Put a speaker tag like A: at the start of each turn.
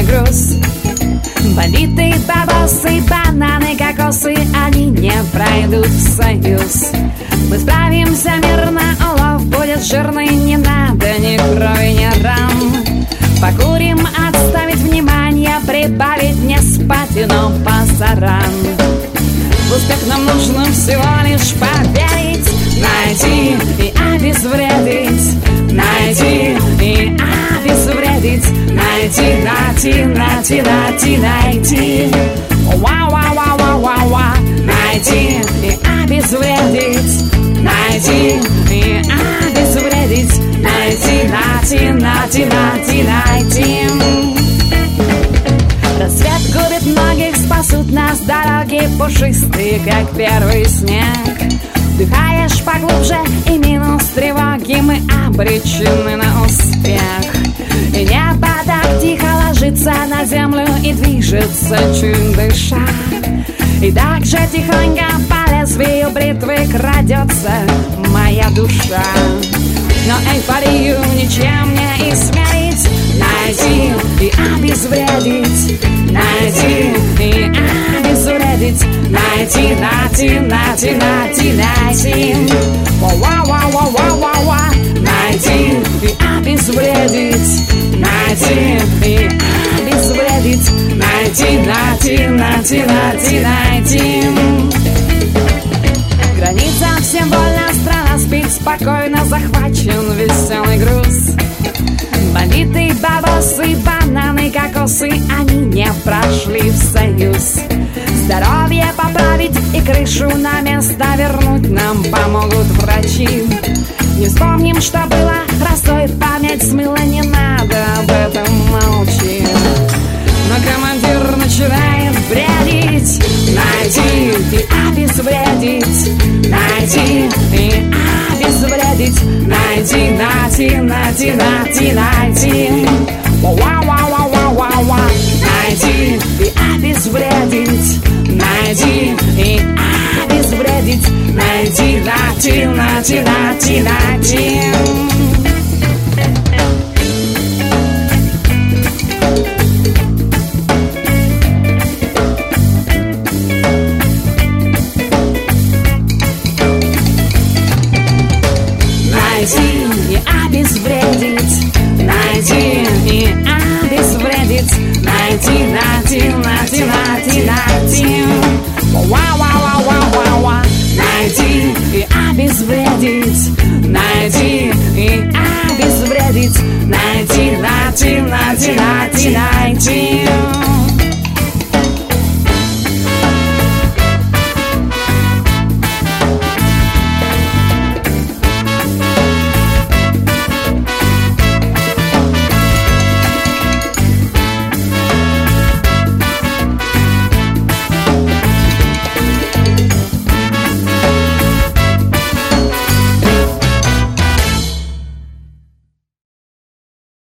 A: веселый груз. Бандиты, бабосы, бананы, кокосы, они не пройдут в союз. Мы справимся мирно, улов будет жирный, не надо ни крови, ни ран. Покурим, отставить внимание, прибавить, не спать, но пасаран. В успех нам нужно всего лишь поверить, найти и обезвредить, найти и обезвредить, найти. Ва-ва-ва-ва-ва-ва. Найти и обезвредить, найти и обезвредить, найти. Рассвет губит многих, спасут нас дороги пушистые, как первый снег. Вдыхаешь поглубже, и минус тревоги, мы обречены на успех. И небо так тихо ложится на землю и движется, чуть дыша. И так же тихонько по лезвию бритвы крадется моя душа. Но эйфорию ничем не измерить, найти и обезвредить, найти и обезвредить, найти. Ва-ва-ва-ва-ва-ва. Найти и обезвредить, найти и обезвредить, найти. Границам всем больно, страна спит спокойно, захвачен веселый груз. Бандиты, бабосы, бананы, кокосы, они не прошли в союз. Здоровье поправить и крышу на место вернуть нам помогут врачи. Не вспомним, что было, простой память смыла, не надо об этом молчи. Но командир начинает бредить, найти и обезвредить, найти и обезвредить, найти. Ва-ва-ва-ва-ва-ва. Найти и обезвредить, найти и обезвредить, найти. Найти и обезвредить, найти и обезвредить, найти. Ва-ва-ва-ва-ва-ва. Найти и обезвредить, найти и обезвредить, найти.